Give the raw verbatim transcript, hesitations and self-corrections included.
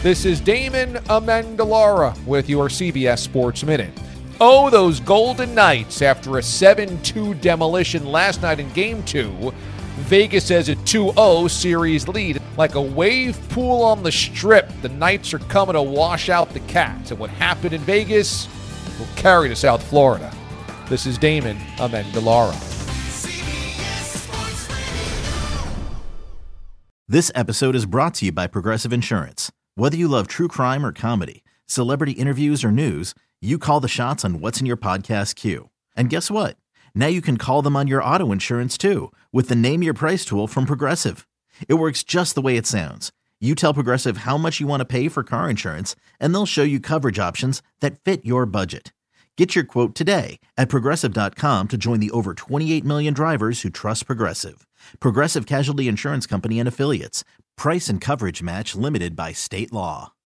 This is Damon Amendolara with your C B S Sports Minute. Oh, those Golden Knights after a seven two demolition last night in Game two. Vegas has a two oh series lead. Like a wave pool on the Strip, the Knights are coming to wash out the Cats. And what happened in Vegas will carry to South Florida. This is Damon Amendolara. This episode is brought to you by Progressive Insurance. Whether you love true crime or comedy, celebrity interviews or news, you call the shots on what's in your podcast queue. And guess what? Now you can call them on your auto insurance too with the Name Your Price tool from Progressive. It works just the way it sounds. You tell Progressive how much you want to pay for car insurance, and they'll show you coverage options that fit your budget. Get your quote today at Progressive dot com to join the over twenty-eight million drivers who trust Progressive. Progressive Casualty Insurance Company and Affiliates. Price and coverage match limited by state law.